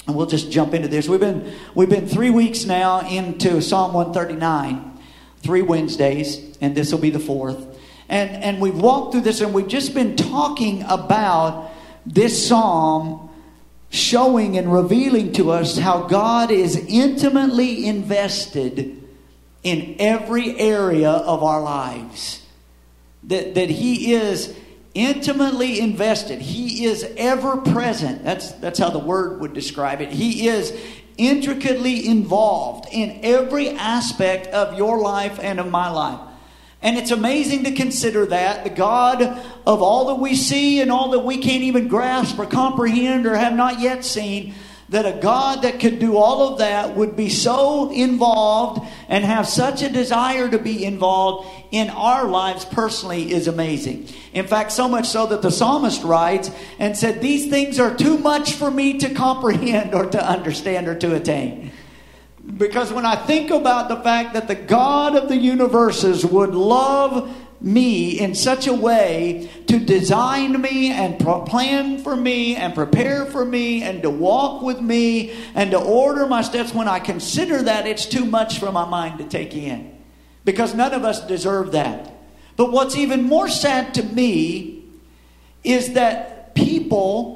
And we'll just jump into this. We've been 3 weeks now into Psalm 139, 3 Wednesdays, and this will be the 4th. And we've walked through this, and we've just been talking about this psalm showing and revealing to us how God is intimately invested in every area of our lives. That He is intimately invested. He is ever present. That's how the Word would describe it. He is intricately involved in every aspect of your life and of my life. And it's amazing to consider that the God of all that we see and all that we can't even grasp or comprehend or have not yet seen, that a God that could do all of that would be so involved and have such a desire to be involved in our lives personally is amazing. In fact, so much so that the psalmist writes and said, these things are too much for me to comprehend or to understand or to attain. Because when I think about the fact that the God of the universes would love me in such a way to design me and plan for me and prepare for me and to walk with me and to order my steps, when I consider that, it's too much for my mind to take in. Because none of us deserve that. But what's even more sad to me is that people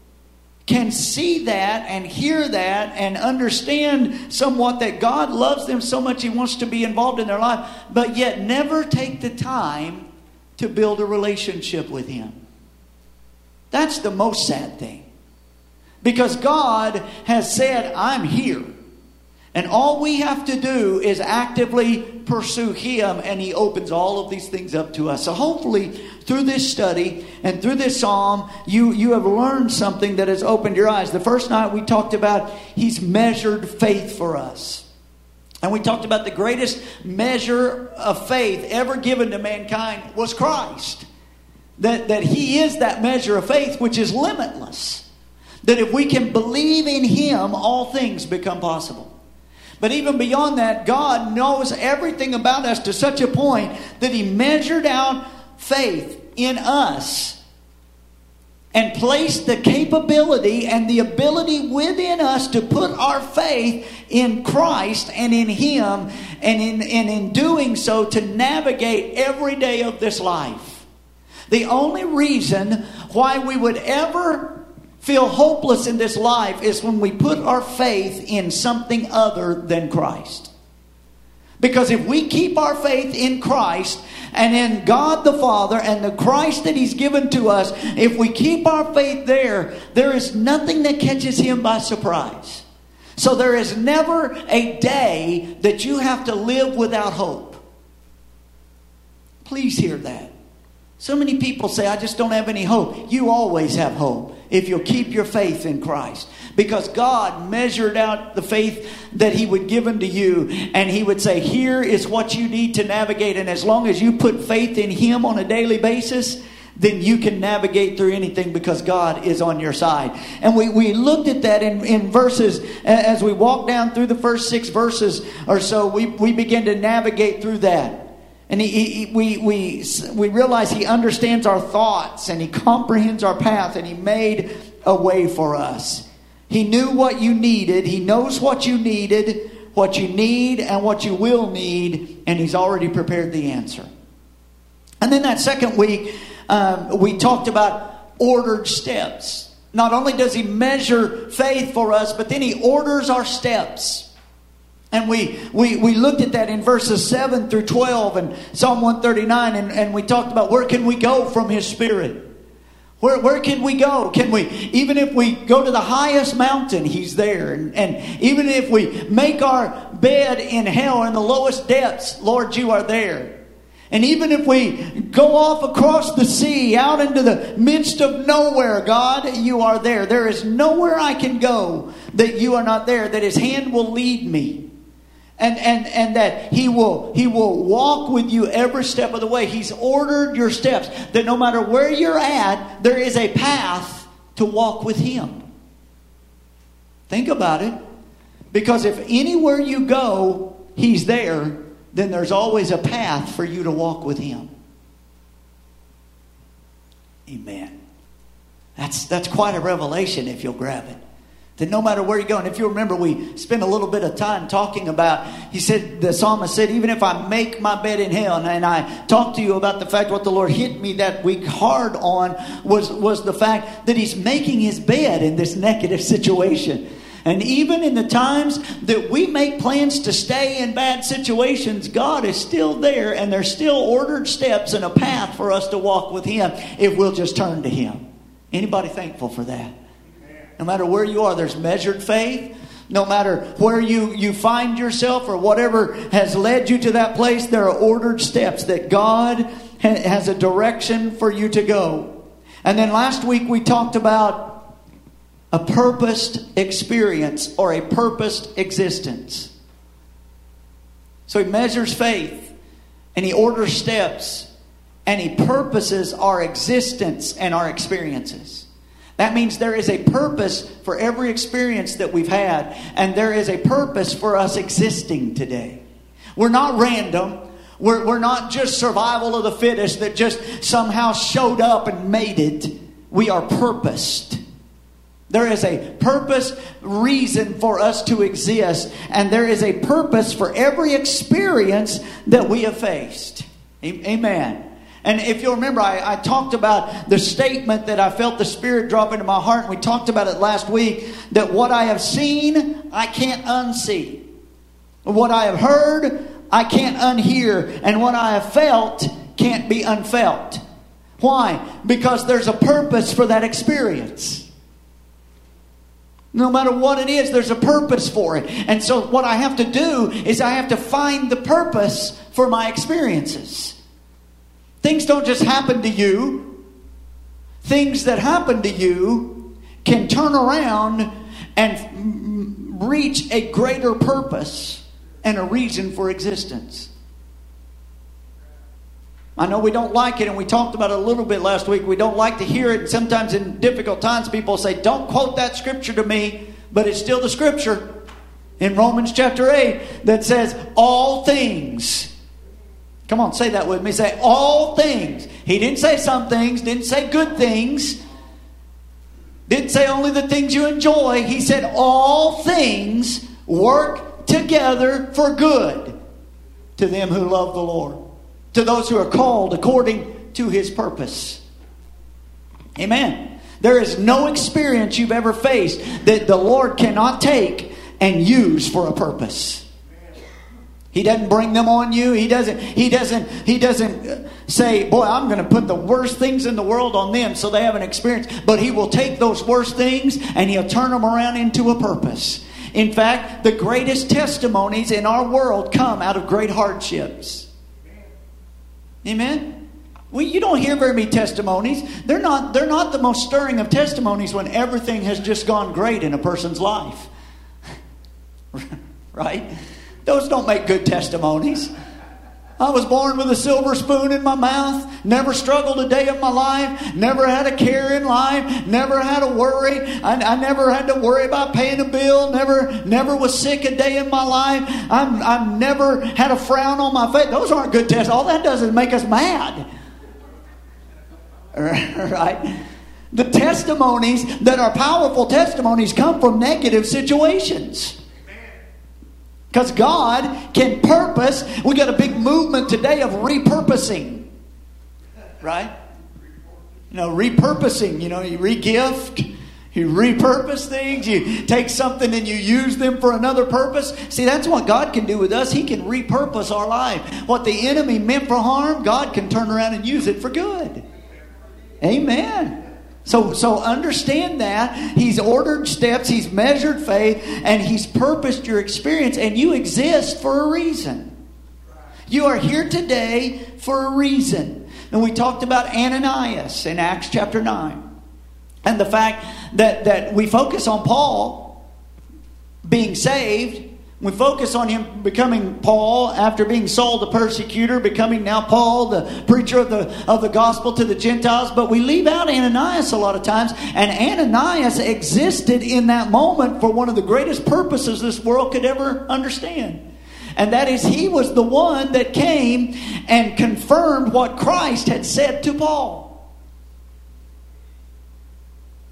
can see that and hear that and understand somewhat that God loves them so much He wants to be involved in their life, but yet never take the time to build a relationship with Him. That's the most sad thing. Because God has said, I'm here. And all we have to do is actively pursue Him, and He opens all of these things up to us. So hopefully through this study and through this psalm, you have learned something that has opened your eyes. The first night we talked about He's measured faith for us. And we talked about the greatest measure of faith ever given to mankind was Christ. That He is that measure of faith which is limitless. That if we can believe in Him, all things become possible. But even beyond that, God knows everything about us to such a point that He measured out faith in us and placed the capability and the ability within us to put our faith in Christ and in Him, and in doing so to navigate every day of this life. The only reason why we would ever feel hopeless in this life is when we put our faith in something other than Christ. Because if we keep our faith in Christ and in God the Father and the Christ that He's given to us, if we keep our faith there, there is nothing that catches Him by surprise. So there is never a day that you have to live without hope. Please hear that. So many people say, I just don't have any hope. You always have hope if you'll keep your faith in Christ. Because God measured out the faith that He would give unto you. And He would say, here is what you need to navigate. And as long as you put faith in Him on a daily basis, then you can navigate through anything because God is on your side. And we looked at that in verses. As we walked down through the first 6 verses or so, we began to navigate through that. And we realize He understands our thoughts and He comprehends our path, and He made a way for us. He knew what you needed. He knows what you needed, what you need, and what you will need, and He's already prepared the answer. And then that second week, we talked about ordered steps. Not only does He measure faith for us, but then He orders our steps. And we looked at that in verses 7 through 12 and Psalm 139. And we talked about where can we go from His Spirit? Where can we go? Even if we go to the highest mountain, He's there. And even if we make our bed in hell in the lowest depths, Lord, You are there. And even if we go off across the sea, out into the midst of nowhere, God, You are there. There is nowhere I can go that You are not there, that His hand will lead me. And that He will walk with you every step of the way. He's ordered your steps. That no matter where you're at, there is a path to walk with Him. Think about it. Because if anywhere you go, He's there, then there's always a path for you to walk with Him. Amen. That's quite a revelation if you'll grab it. That no matter where you go, and if you remember, we spent a little bit of time talking about, he said, the psalmist said, even if I make my bed in hell, and I talked to you about the fact what the Lord hit me that week hard on was the fact that he's making his bed in this negative situation. And even in the times that we make plans to stay in bad situations, God is still there, and there's still ordered steps and a path for us to walk with him if we'll just turn to him. Anybody thankful for that? No matter where you are, there's measured faith. No matter where you find yourself or whatever has led you to that place, there are ordered steps that God has a direction for you to go. And then last week we talked about a purposed experience or a purposed existence. So he measures faith and he orders steps and he purposes our existence and our experiences. That means there is a purpose for every experience that we've had. And there is a purpose for us existing today. We're not random. We're not just survival of the fittest that just somehow showed up and made it. We are purposed. There is a purpose, reason for us to exist. And there is a purpose for every experience that we have faced. Amen. And if you'll remember, I talked about the statement that I felt the Spirit drop into my heart. And we talked about it last week. That what I have seen, I can't unsee. What I have heard, I can't unhear. And what I have felt can't be unfelt. Why? Because there's a purpose for that experience. No matter what it is, there's a purpose for it. And so what I have to do is I have to find the purpose for my experiences. Things don't just happen to you. Things that happen to you can turn around and reach a greater purpose and a reason for existence. I know we don't like it, and we talked about it a little bit last week. We don't like to hear it. Sometimes in difficult times people say, don't quote that scripture to me. But it's still the scripture in Romans chapter 8 that says, all things. Come on, say that with me. Say, all things. He didn't say some things. Didn't say good things. Didn't say only the things you enjoy. He said all things work together for good to them who love the Lord. To those who are called according to his purpose. Amen. There is no experience you've ever faced that the Lord cannot take and use for a purpose. He doesn't bring them on you. He doesn't say, boy, I'm going to put the worst things in the world on them so they have an experience. But he will take those worst things and he'll turn them around into a purpose. In fact, the greatest testimonies in our world come out of great hardships. Amen? Well, you don't hear very many testimonies. They're not the most stirring of testimonies when everything has just gone great in a person's life. Right? Those don't make good testimonies. I was born with a silver spoon in my mouth. Never struggled a day of my life. Never had a care in life. Never had a worry. I never had to worry about paying a bill. Never was sick a day in my life. I've never had a frown on my face. Those aren't good tests. All that does is make us mad. Right? The testimonies that are powerful testimonies come from negative situations. Because God can purpose. We got a big movement today of repurposing. Right? Repurposing. You re-gift. You repurpose things. You take something and you use them for another purpose. See, that's what God can do with us. He can repurpose our life. What the enemy meant for harm, God can turn around and use it for good. Amen. So understand that. He's ordered steps. He's measured faith. And he's purposed your experience. And you exist for a reason. You are here today for a reason. And we talked about Ananias in Acts chapter 9. And the fact that we focus on Paul being saved. We focus on him becoming Paul after being Saul the persecutor, becoming now Paul the preacher of the gospel to the Gentiles. But we leave out Ananias a lot of times. And Ananias existed in that moment for one of the greatest purposes this world could ever understand. And that is, he was the one that came and confirmed what Christ had said to Paul.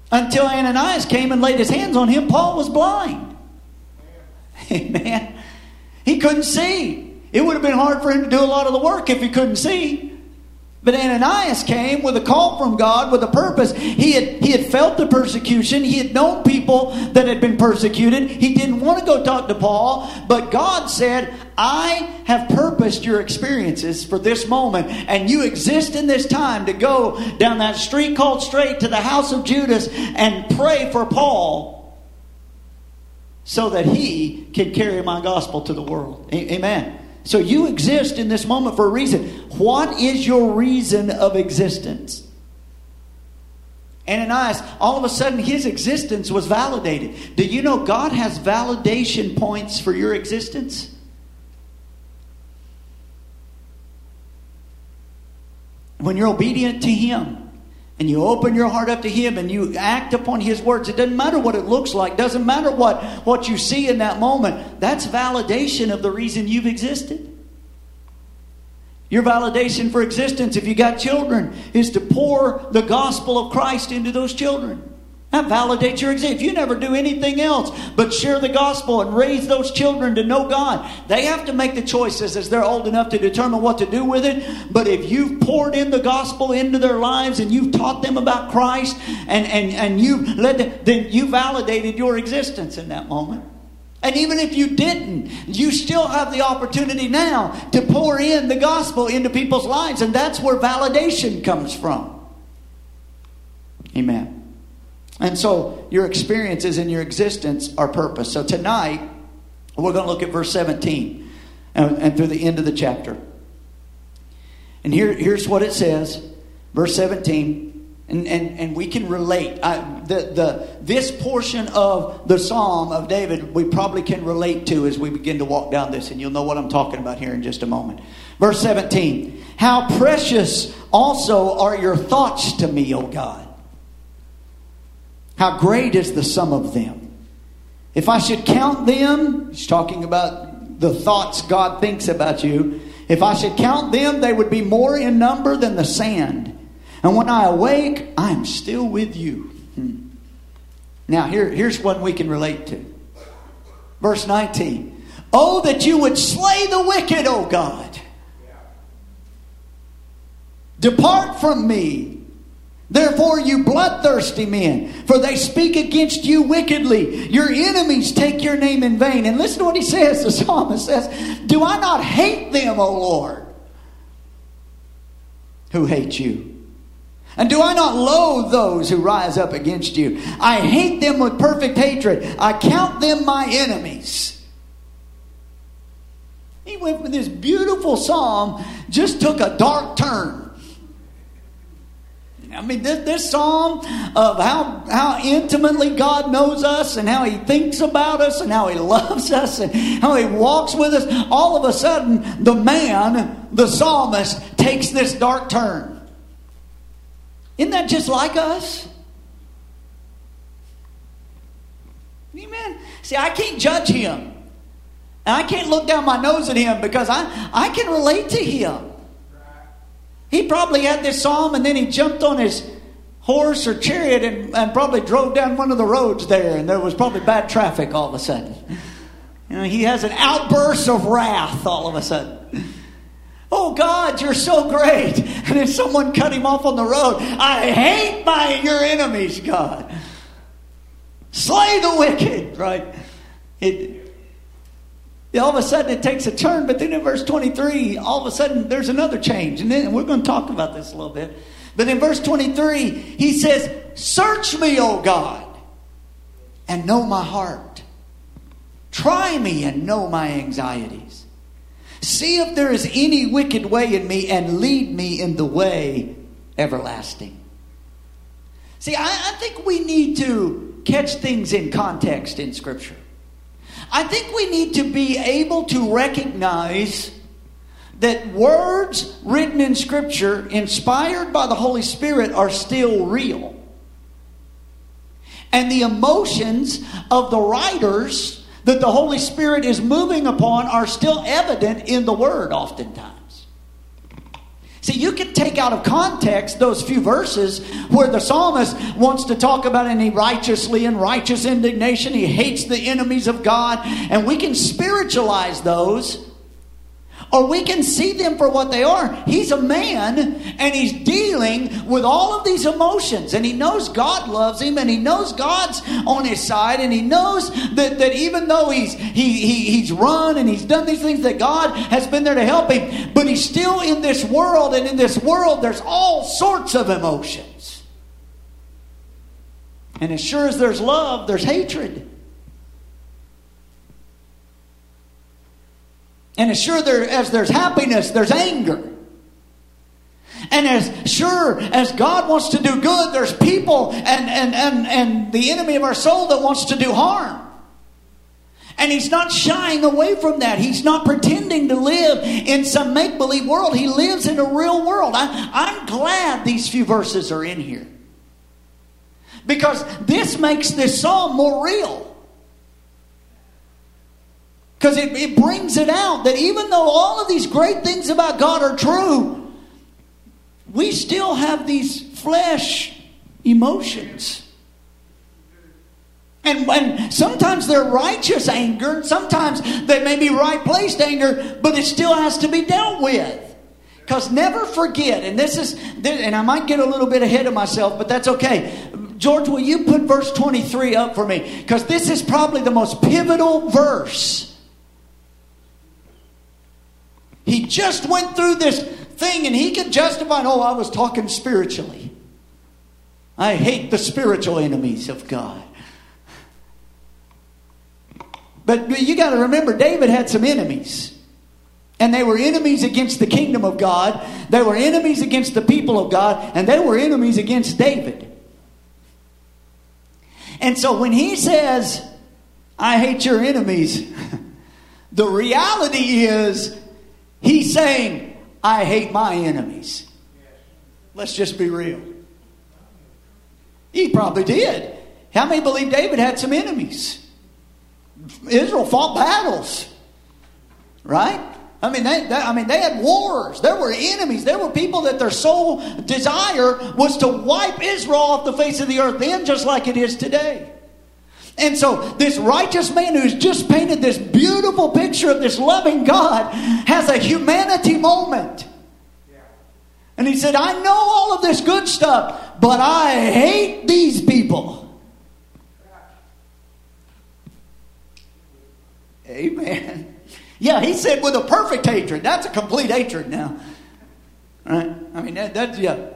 Until Ananias came and laid his hands on him, Paul was blind. Amen. He couldn't see. It would have been hard for him to do a lot of the work if he couldn't see. But Ananias came with a call from God, with a purpose. He had felt the persecution. He had known people that had been persecuted. He didn't want to go talk to Paul. But God said, I have purposed your experiences for this moment. And you exist in this time to go down that street called Straight to the house of Judas and pray for Paul so that he can carry my gospel to the world. Amen. So you exist in this moment for a reason. What is your reason of existence? Ananias, all of a sudden his existence was validated. Do you know God has validation points for your existence? When you're obedient to Him, and you open your heart up to Him and you act upon His words, it doesn't matter what it looks like. Doesn't matter what you see in that moment. That's validation of the reason you've existed. Your validation for existence, if you got children, is to pour the gospel of Christ into those children. That validates your existence. If you never do anything else but share the gospel and raise those children to know God, they have to make the choices as they're old enough to determine what to do with it. But if you've poured in the gospel into their lives and you've taught them about Christ and you've led them, then you validated your existence in that moment. And even if you didn't, you still have the opportunity now to pour in the gospel into people's lives. And that's where validation comes from. Amen. And so your experiences and your existence are purpose. So tonight, we're going to look at verse 17 and through the end of the chapter. And here's what it says. Verse 17. And we can relate. This portion of the Psalm of David we probably can relate to as we begin to walk down this. And you'll know what I'm talking about here in just a moment. Verse 17. How precious also are your thoughts to me, O God. How great is the sum of them. If I should count them, he's talking about the thoughts God thinks about you. If I should count them, they would be more in number than the sand. And when I awake, I am still with you. Now, here's one we can relate to. Verse 19. Oh, that you would slay the wicked, O God. Depart from me. Therefore, you bloodthirsty men, for they speak against you wickedly. Your enemies take your name in vain. And listen to what he says. The psalmist says, do I not hate them, O Lord, who hate you? And do I not loathe those who rise up against you? I hate them with perfect hatred. I count them my enemies. He went with this beautiful psalm, just took a dark turn. I mean, this psalm of how intimately God knows us and how He thinks about us and how He loves us and how He walks with us. All of a sudden, the psalmist, takes this dark turn. Isn't that just like us? Amen. See, I can't judge him. And I can't look down my nose at him because I can relate to him. He probably had this psalm and then he jumped on his horse or chariot and probably drove down one of the roads there. And there was probably bad traffic all of a sudden. You know, he has an outburst of wrath all of a sudden. Oh God, you're so great. And then someone cut him off on the road. I hate your enemies, God. Slay the wicked, right? All of a sudden it takes a turn, but then in verse 23, all of a sudden there's another change. And then we're going to talk about this a little bit. But in verse 23, he says, search me, O God, and know my heart. Try me and know my anxieties. See if there is any wicked way in me and lead me in the way everlasting. See, I think we need to catch things in context in Scripture. I think we need to be able to recognize that words written in Scripture, inspired by the Holy Spirit, are still real. And the emotions of the writers that the Holy Spirit is moving upon are still evident in the Word oftentimes. See, you can take out of context those few verses where the psalmist wants to talk about any righteously and righteous indignation. He hates the enemies of God. And we can spiritualize those. Or we can see them for what they are. He's a man and he's dealing with all of these emotions. And he knows God loves him and he knows God's on his side. And he knows that even though he's run and he's done these things, that God has been there to help him. But he's still in this world, and in this world there's all sorts of emotions. And as sure as there's love, there's hatred. And as sure as there's happiness, there's anger. And as sure as God wants to do good, there's people and the enemy of our soul that wants to do harm. And he's not shying away from that. He's not pretending to live in some make-believe world. He lives in a real world. I'm glad these few verses are in here. Because this makes this psalm more real. Because it brings it out that even though all of these great things about God are true, we still have these flesh emotions. And sometimes they're righteous anger, and sometimes they may be right-placed anger, but it still has to be dealt with. Because never forget, and I might get a little bit ahead of myself, but that's okay. George, will you put verse 23 up for me? Because this is probably the most pivotal verse. He just went through this thing and he could justify, I was talking spiritually. I hate the spiritual enemies of God. But you got to remember, David had some enemies. And they were enemies against the kingdom of God. They were enemies against the people of God. And they were enemies against David. And so when he says, I hate your enemies, the reality is, he's saying, I hate my enemies. Let's just be real. He probably did. How many believe David had some enemies? Israel fought battles. Right? They had wars. There were enemies. There were people that their sole desire was to wipe Israel off the face of the earth then, just like it is today. And so this righteous man who's just painted this beautiful picture of this loving God has a humanity moment. And he said, I know all of this good stuff, but I hate these people. Amen. Yeah, he said with a perfect hatred. That's a complete hatred now. Right? That's, yeah.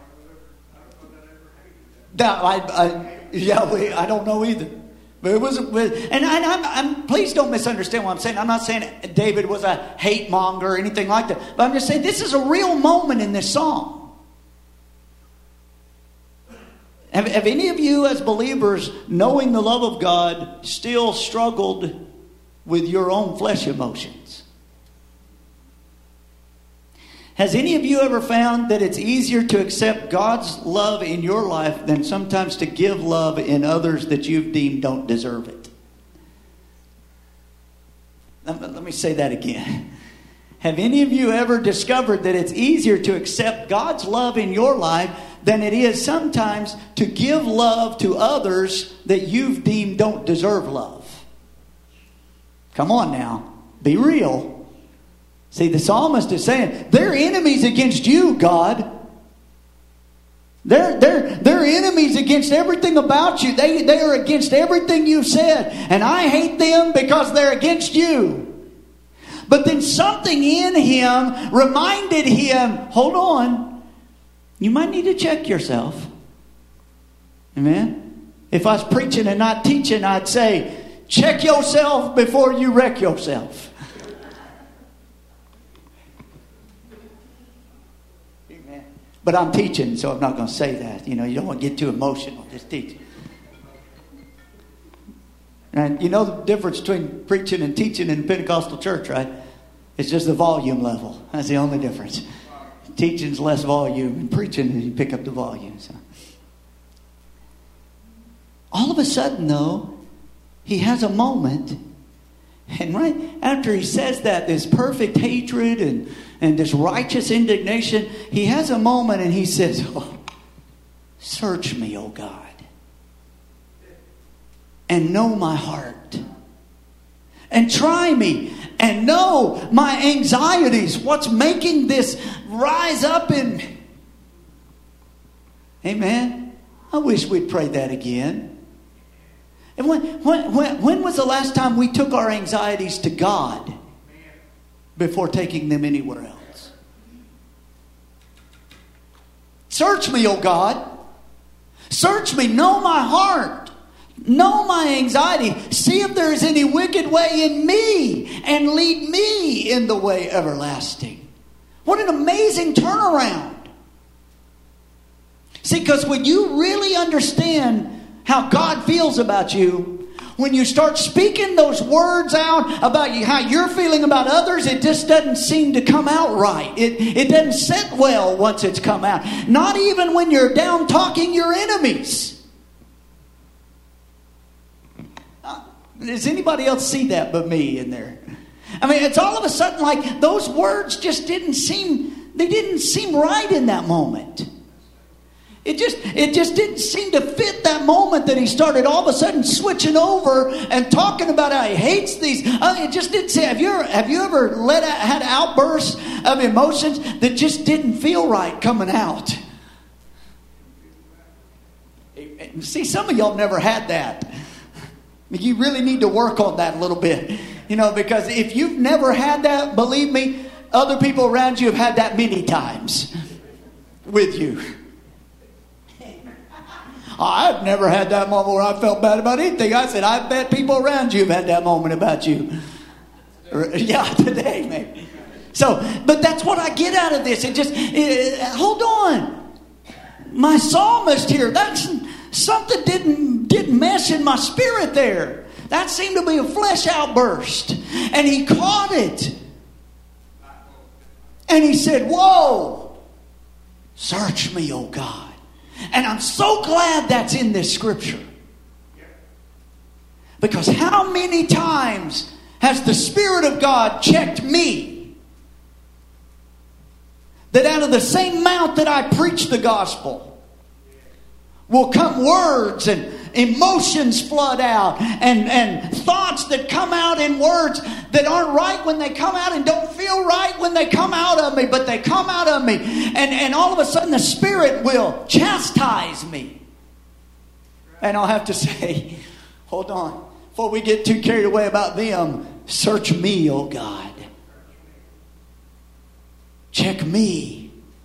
I don't know either. But it was, and please don't misunderstand what I'm saying. I'm not saying David was a hate monger or anything like that. But I'm just saying this is a real moment in this song. Have any of you as believers, knowing the love of God, still struggled with your own flesh emotions? Has any of you ever found that it's easier to accept God's love in your life than sometimes to give love in others that you've deemed don't deserve it? Let me say that again. Have any of you ever discovered that it's easier to accept God's love in your life than it is sometimes to give love to others that you've deemed don't deserve love? Come on now. Be real. See, the psalmist is saying, they're enemies against you, God. They're enemies against everything about you. They are against everything you've said. And I hate them because they're against you. But then something in him reminded him, hold on, you might need to check yourself. Amen? If I was preaching and not teaching, I'd say, check yourself before you wreck yourself. But I'm teaching, so I'm not going to say that. You don't want to get too emotional. Just teach. And you know the difference between preaching and teaching in the Pentecostal church, right? It's just the volume level. That's the only difference. Teaching's less volume, and preaching, you pick up the volume. So. All of a sudden, though, he has a moment, And right after he says that, this perfect hatred and this righteous indignation, he has a moment and he says, oh, search me, O God, and know my heart. And try me and know my anxieties. What's making this rise up in me? Amen. I wish we'd pray that again. And when was the last time we took our anxieties to God before taking them anywhere else? Search me, O God. Search me. Know my heart. Know my anxiety. See if there is any wicked way in me and lead me in the way everlasting. What an amazing turnaround. See, because when you really understand how God feels about you, when you start speaking those words out about how you're feeling about others, it just doesn't seem to come out right. It doesn't sit well once it's come out. Not even when you're down talking your enemies. Does anybody else see that but me in there? I mean, it's all of a sudden like those words just didn't seem right in that moment. It just didn't seem to fit that moment that he started all of a sudden switching over and talking about how he hates these. It just didn't say. Have you ever had outbursts of emotions that just didn't feel right coming out? See, some of y'all never had that. You really need to work on that a little bit. Because if you've never had that, believe me, other people around you have had that many times with you. I've never had that moment where I felt bad about anything. I said, I bet people around you have had that moment about you. Yeah, today maybe. So, but that's what I get out of this. Hold on. My psalmist here, that's something didn't mesh in my spirit there. That seemed to be a flesh outburst. And he caught it. And he said, whoa, search me, O God. And I'm so glad that's in this scripture. Because how many times has the Spirit of God checked me? That out of the same mouth that I preach the gospel will come words and emotions flood out and thoughts that come out in words that aren't right when they come out and don't feel right when they come out of me, but they come out of me. And all of a sudden the Spirit will chastise me. And I'll have to say, hold on, before we get too carried away about them, search me, O God. Check me.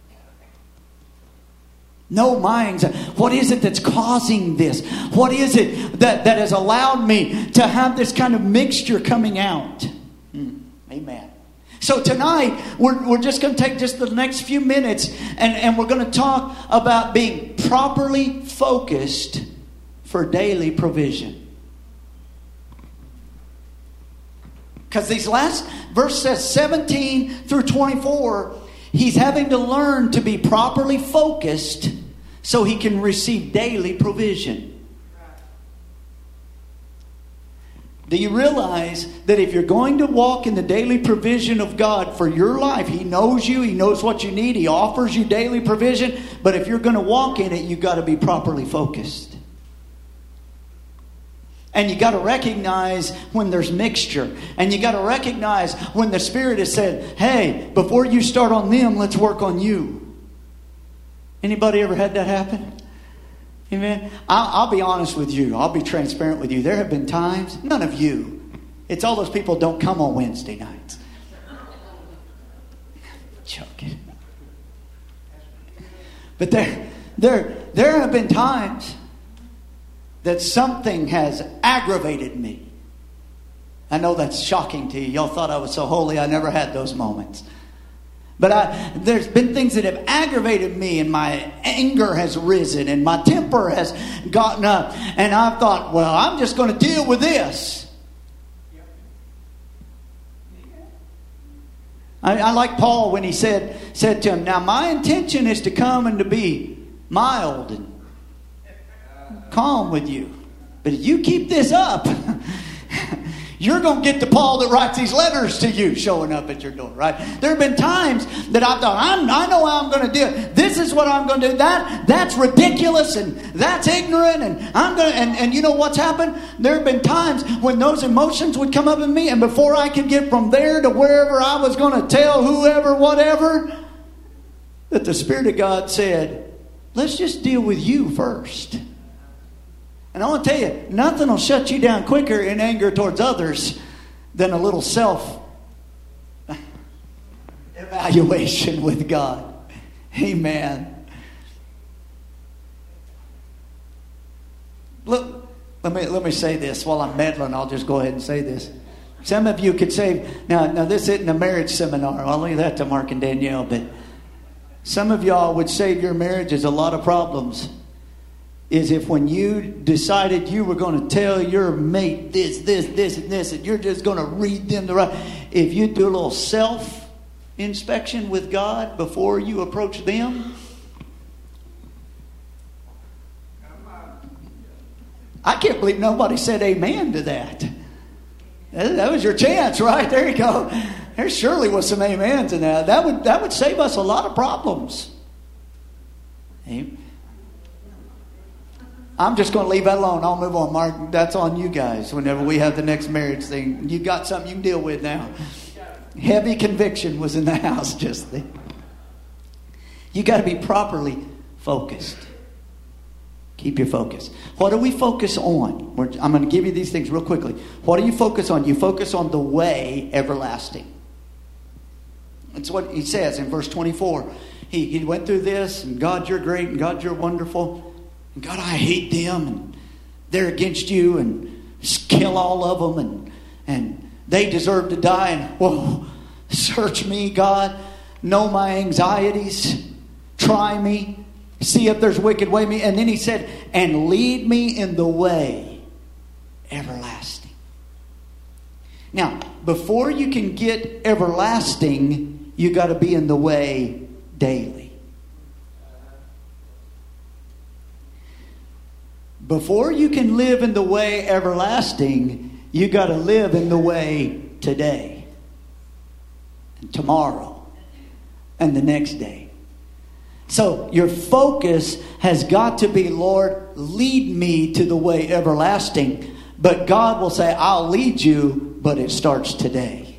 Know my anxiety. What is it that's causing this? What is it that has allowed me to have this kind of mixture coming out? Amen. So tonight, we're just going to take just the next few minutes and we're going to talk about being properly focused for daily provision. Because these last verse says 17 through 24, he's having to learn to be properly focused so he can receive daily provision. Do you realize that if you're going to walk in the daily provision of God for your life, He knows you, He knows what you need, He offers you daily provision, but if you're going to walk in it, you've got to be properly focused. And you got to recognize when there's mixture. And you got to recognize when the Spirit has said, hey, before you start on them, let's work on you. Anybody ever had that happen? Amen. I'll be honest with you. I'll be transparent with you. There have been times, none of you. It's all those people don't come on Wednesday nights. Joking. But there have been times that something has aggravated me. I know that's shocking to you. Y'all thought I was so holy. I never had those moments. But there's been things that have aggravated me, and my anger has risen, and my temper has gotten up. And I've thought, well, I'm just going to deal with this. I like Paul when he said to him, now my intention is to come and to be mild and calm with you. But if you keep this up, You're going to get the Paul that writes these letters to you showing up at your door, right? There have been times that I've thought, I know how I'm going to do it. This is what I'm going to do. That's ridiculous and that's ignorant. And you know what's happened? There have been times when those emotions would come up in me, and before I could get from there to wherever I was going to tell whoever, whatever, that the Spirit of God said, let's just deal with you first. And I want to tell you, nothing will shut you down quicker in anger towards others than a little self-evaluation with God. Amen. Look, let me say this while I'm meddling. I'll just go ahead and say this. Some of you could say, now this isn't a marriage seminar. I'll leave that to Mark and Danielle. But some of y'all would save your marriages a lot of problems. Is if when you decided you were going to tell your mate this, and this, and you're just going to read them the right. If you do a little self-inspection with God before you approach them. I can't believe nobody said amen to that. That was your chance, right? There you go. There surely was some amens in that. That would save us a lot of problems. Amen. I'm just going to leave that alone. I'll move on. Mark, that's on you guys whenever we have the next marriage thing. You got something you can deal with now. Heavy conviction was in the house just then. You got to be properly focused. Keep your focus. What do we focus on? I'm going to give you these things real quickly. What do you focus on? You focus on the way everlasting. That's what he says in verse 24. He went through this, and God, you're great, and God, you're wonderful. God, I hate them, and they're against you, and kill all of them, and they deserve to die. And whoa, search me, God, know my anxieties, try me, see if there's wicked way in me. And then he said, and lead me in the way everlasting. Now, before you can get everlasting, you got to be in the way daily. Before you can live in the way everlasting, you got to live in the way today, and tomorrow, and the next day. So your focus has got to be, Lord, lead me to the way everlasting. But God will say, I'll lead you, but it starts today.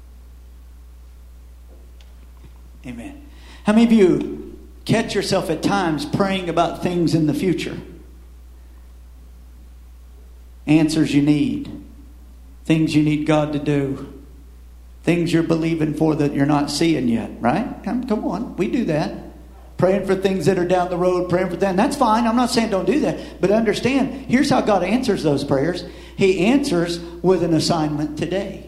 Amen. How many of you catch yourself at times praying about things in the future? Answers you need. Things you need God to do. Things you're believing for that you're not seeing yet, right? Come on, we do that. Praying for things that are down the road, praying for them. That's fine. I'm not saying don't do that. But understand, here's how God answers those prayers. He answers with an assignment today.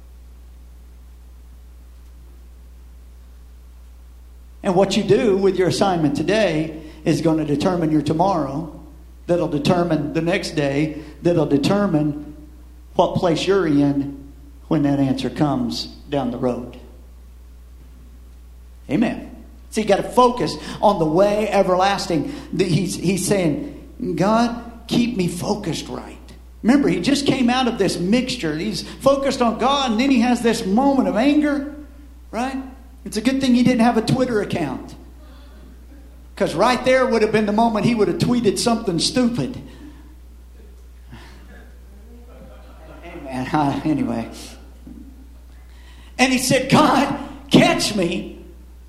And what you do with your assignment today is going to determine your tomorrow. That'll determine the next day. That'll determine what place you're in when that answer comes down the road. Amen. So you got to focus on the way everlasting. He's saying, God, keep me focused right. Remember, he just came out of this mixture. He's focused on God, and then he has this moment of anger, right? It's a good thing he didn't have a Twitter account. Because right there would have been the moment he would have tweeted something stupid. Amen. Anyway. And he said, God, catch me.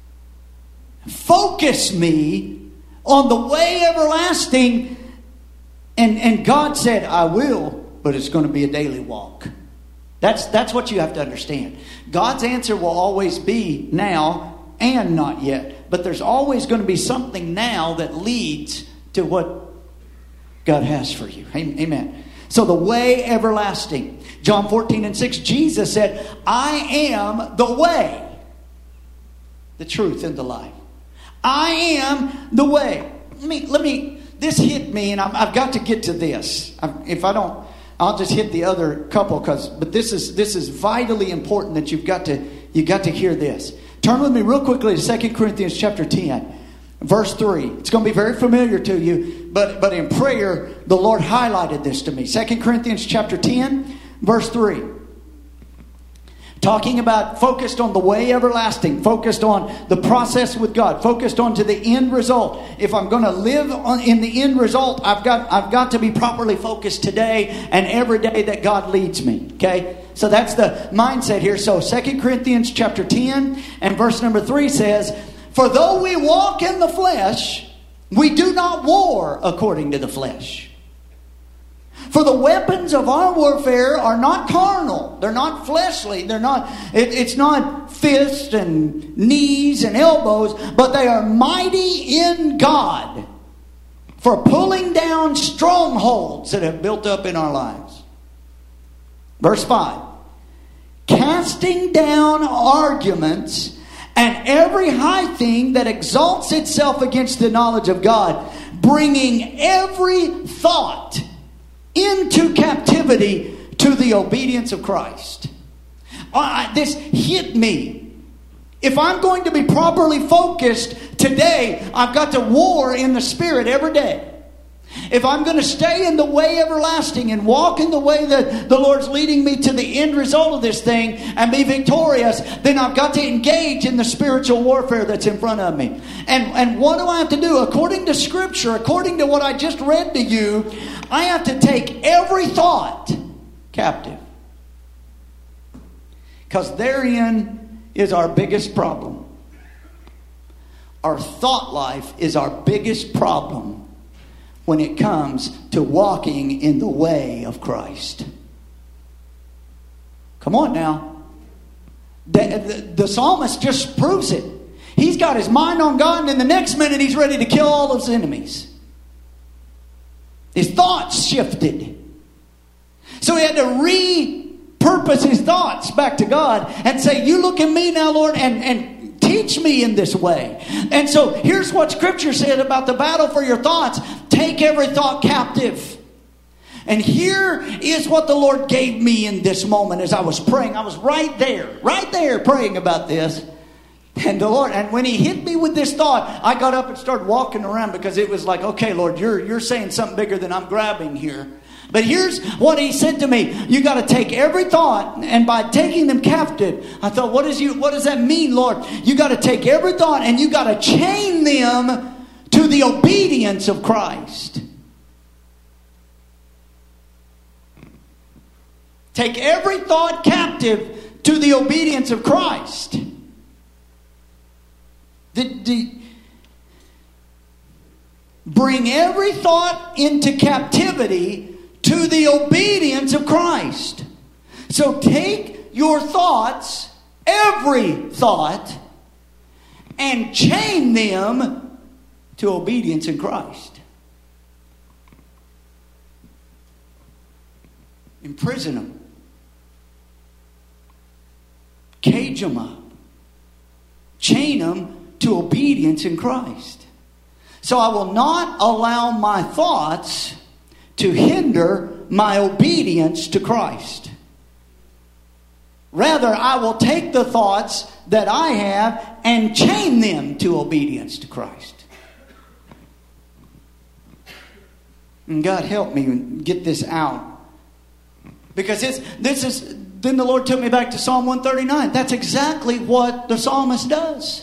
Focus me on the way everlasting. And God said, I will, but it's going to be a daily walk. That's what you have to understand. God's answer will always be now and not yet. But there's always going to be something now that leads to what God has for you. Amen. So the way everlasting. John 14:6, Jesus said, I am the way, the truth, and the life. I am the way. Let me. This hit me, and I've got to get to this. If I don't, I'll just hit the other couple. But this is vitally important that you got to hear this. Turn with me real quickly to 2 Corinthians chapter 10, verse 3. It's going to be very familiar to you, but in prayer, the Lord highlighted this to me. 2 Corinthians chapter 10, verse 3. Talking about focused on the way everlasting, focused on the process with God, focused on to the end result. If I'm going to live in the end result, I've got to be properly focused today and every day that God leads me. Okay? So that's the mindset here. So 2 Corinthians chapter 10 and verse number 3 says, "For though we walk in the flesh, we do not war according to the flesh. For the weapons of our warfare are not carnal. They're not fleshly. It's not fists and knees and elbows, but they are mighty in God for pulling down strongholds that have built up in our lives." Verse 5. "Casting down arguments and every high thing that exalts itself against the knowledge of God, bringing every thought into captivity to the obedience of Christ." This hit me. If I'm going to be properly focused today, I've got to war in the Spirit every day. If I'm going to stay in the way everlasting and walk in the way that the Lord's leading me to the end result of this thing and be victorious, then I've got to engage in the spiritual warfare that's in front of me. And what do I have to do? According to Scripture, according to what I just read to you, I have to take every thought captive. Because therein is our biggest problem. Our thought life is our biggest problem when it comes to walking in the way of Christ. Come on now. The psalmist just proves it. He's got his mind on God, and in the next minute he's ready to kill all his enemies. His thoughts shifted. So he had to repurpose his thoughts back to God and say, "You look at me now, Lord, and teach me in this way." And so here's what Scripture said about the battle for your thoughts. Take every thought captive. And here is what the Lord gave me in this moment as I was praying. I was right there praying about this. And the Lord, and when He hit me with this thought, I got up and started walking around because it was like, okay, Lord, you're saying something bigger than I'm grabbing here. But here's what He said to me. You got to take every thought, and by taking them captive, I thought, what does that mean, Lord? You got to take every thought and you got to chain them to the obedience of Christ. Take every thought captive to the obedience of Christ. Bring every thought into captivity to the obedience of Christ. So take your thoughts, every thought, and chain them to obedience in Christ. Imprison them. Cage them up. Chain them to obedience in Christ. So I will not allow my thoughts to hinder my obedience to Christ. Rather, I will take the thoughts that I have and chain them to obedience to Christ. And God help me get this out. Because then the Lord took me back to Psalm 139. That's exactly what the psalmist does.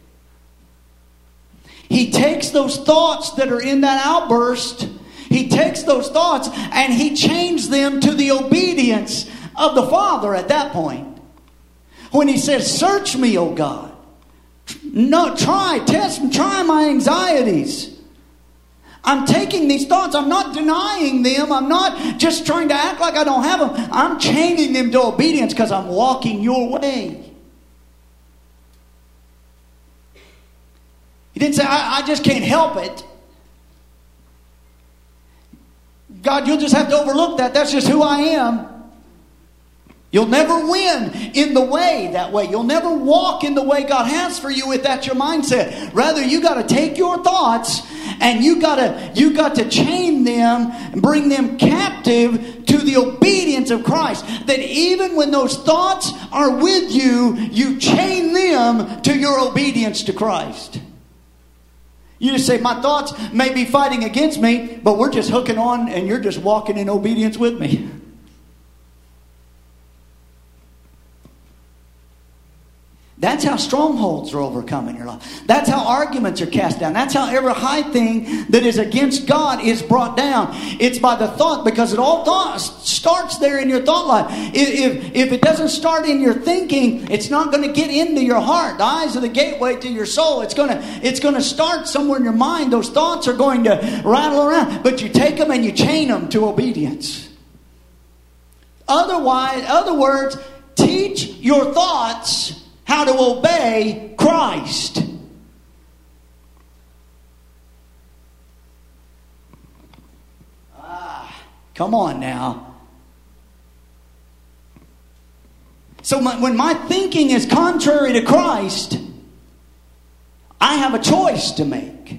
He takes those thoughts that are in that outburst, he takes those thoughts and he chains them to the obedience of the Father at that point. When he says, "Search me, O God." No, try my anxieties. I'm taking these thoughts. I'm not denying them. I'm not just trying to act like I don't have them. I'm chaining them to obedience because I'm walking your way. He didn't say, I just can't help it. God, you'll just have to overlook that. That's just who I am. You'll never win in the way that way. You'll never walk in the way God has for you if that's your mindset. Rather, you got to take your thoughts and you got to chain them and bring them captive to the obedience of Christ. That even when those thoughts are with you, you chain them to your obedience to Christ. You just say, my thoughts may be fighting against me, but we're just hooking on and you're just walking in obedience with me. That's how strongholds are overcome in your life. That's how arguments are cast down. That's how every high thing that is against God is brought down. It's by the thought, because it all starts there in your thought life. If it doesn't start in your thinking, it's not going to get into your heart. The eyes are the gateway to your soul. It's going to start somewhere in your mind. Those thoughts are going to rattle around. But you take them and you chain them to obedience. Other words, teach your thoughts how to obey Christ. Come on now. So when my thinking is contrary to Christ, I have a choice to make.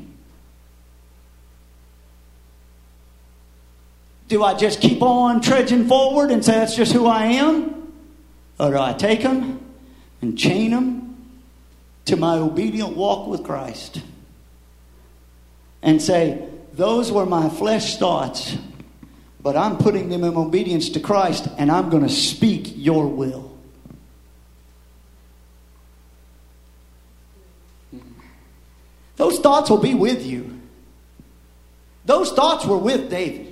Do I just keep on trudging forward and say that's just who I am? Or do I take them and chain them to my obedient walk with Christ? And say, those were my flesh thoughts, but I'm putting them in obedience to Christ, and I'm going to speak your will. Those thoughts will be with you. Those thoughts were with David.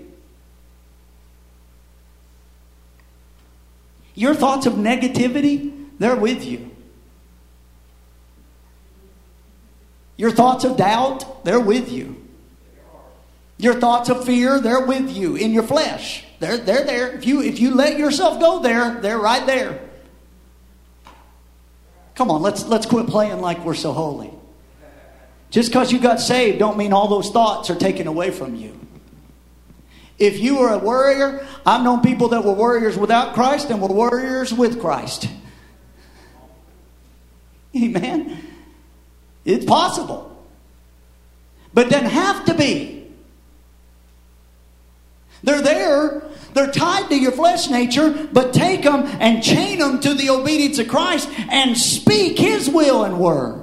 Your thoughts of negativity, they're with you. Your thoughts of doubt, they're with you. Your thoughts of fear, they're with you in your flesh. They're there. If you let yourself go there, they're right there. Come on, let's quit playing like we're so holy. Just because you got saved don't mean all those thoughts are taken away from you. If you were a worrier, I've known people that were warriors without Christ and were warriors with Christ. Amen. It's possible. But it doesn't have to be. They're there. They're tied to your flesh nature, but take them and chain them to the obedience of Christ and speak His will and word.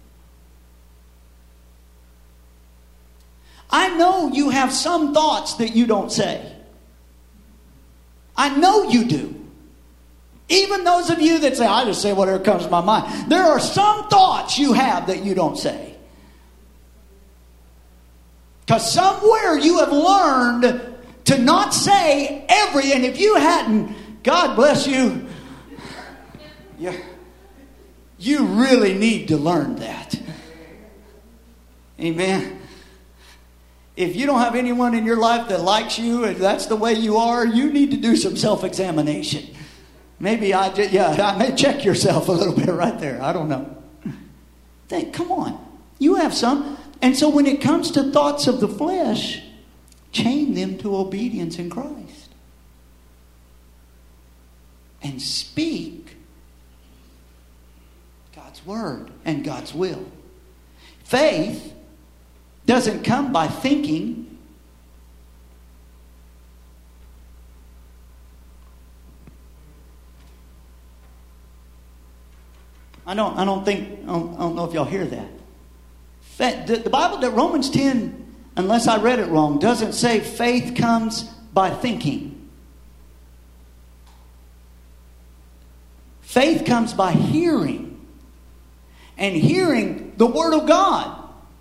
I know you have some thoughts that you don't say. I know you do. Even those of you that say, I just say whatever comes to my mind. There are some thoughts you have that you don't say. Because somewhere you have learned to not say every, and if you hadn't, God bless you. You really need to learn that. Amen. If you don't have anyone in your life that likes you and that's the way you are, you need to do some self-examination. Maybe I may check yourself a little bit right there. I don't know. Come on. You have some. And so when it comes to thoughts of the flesh, chain them to obedience in Christ. And speak God's word and God's will. Faith doesn't come by thinking. I don't know if y'all hear that. The Bible, Romans 10, unless I read it wrong, doesn't say faith comes by thinking. Faith comes by hearing. And hearing the Word of God.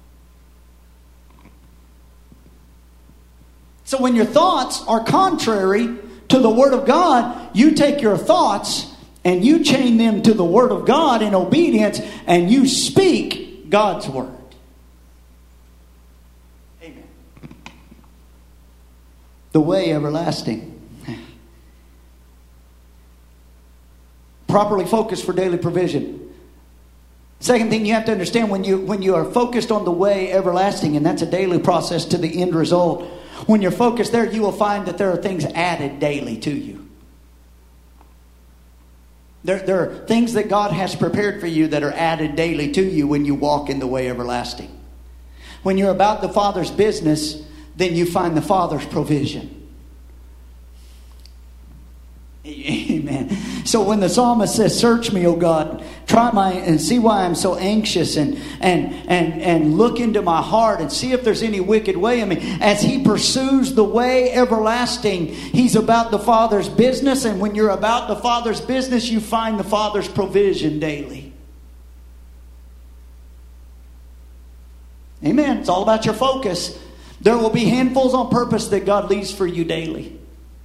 So when your thoughts are contrary to the Word of God, you take your thoughts and you chain them to the Word of God in obedience, and you speak God's Word. Amen. The way everlasting. Properly focused for daily provision. Second thing you have to understand, when you are focused on the way everlasting, and that's a daily process to the end result. When you're focused there, you will find that there are things added daily to you. There are things that God has prepared for you that are added daily to you when you walk in the way everlasting. When you're about the Father's business, then you find the Father's provision. Amen. So when the psalmist says, "Search me, O God, and see why I'm so anxious, and look into my heart and see if there's any wicked way in me," as he pursues the way everlasting, he's about the Father's business. And when you're about the Father's business, you find the Father's provision daily. Amen. It's all about your focus. There will be handfuls on purpose that God leaves for you daily.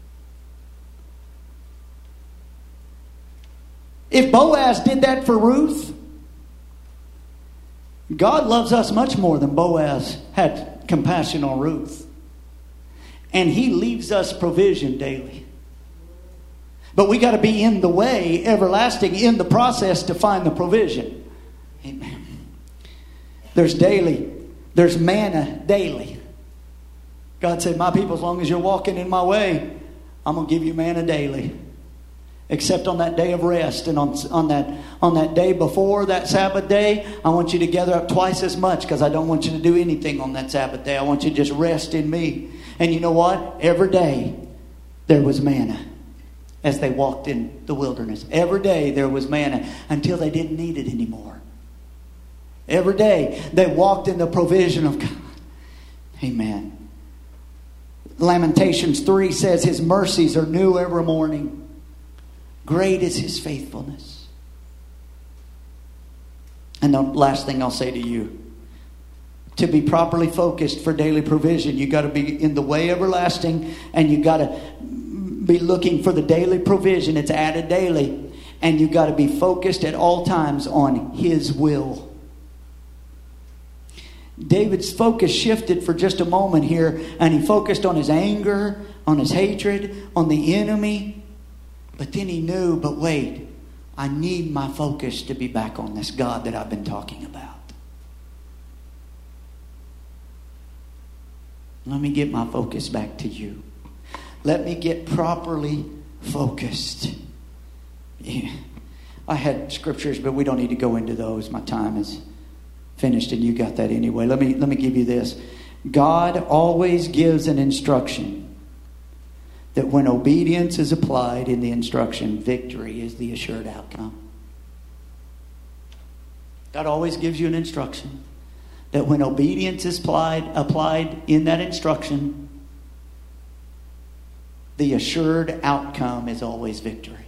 If Boaz did that for Ruth, God loves us much more than Boaz had compassion on Ruth. And He leaves us provision daily. But we got to be in the way, everlasting, in the process to find the provision. Amen. There's manna daily. God said, my people, as long as you're walking in my way, I'm going to give you manna daily. Except on that day of rest, and on that day before that Sabbath day, I want you to gather up twice as much, because I don't want you to do anything on that Sabbath day. I want you to just rest in me. And you know what? Every day there was manna as they walked in the wilderness. Every day there was manna until they didn't need it anymore. Every day they walked in the provision of God. Amen. Lamentations 3 says His mercies are new every morning. Great is His faithfulness. And the last thing I'll say to you, to be properly focused for daily provision, you got to be in the way everlasting, and you got to be looking for the daily provision. It's added daily, and you got to be focused at all times on His will. David's focus shifted for just a moment here, and he focused on his anger, on his hatred, on the enemy. But then he knew, but wait, I need my focus to be back on this God that I've been talking about. Let me get my focus back to you. Let me get properly focused. Yeah. I had scriptures, but we don't need to go into those. My time is finished, and you got that anyway. Let me give you this. God always gives an instruction that when obedience is applied in the instruction, victory is the assured outcome. God always gives you an instruction that when obedience is applied in that instruction, the assured outcome is always victory.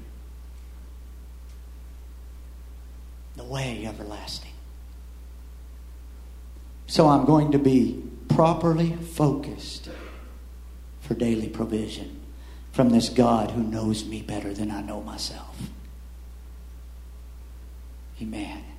The way everlasting. So I'm going to be properly focused for daily provision from this God who knows me better than I know myself. Amen.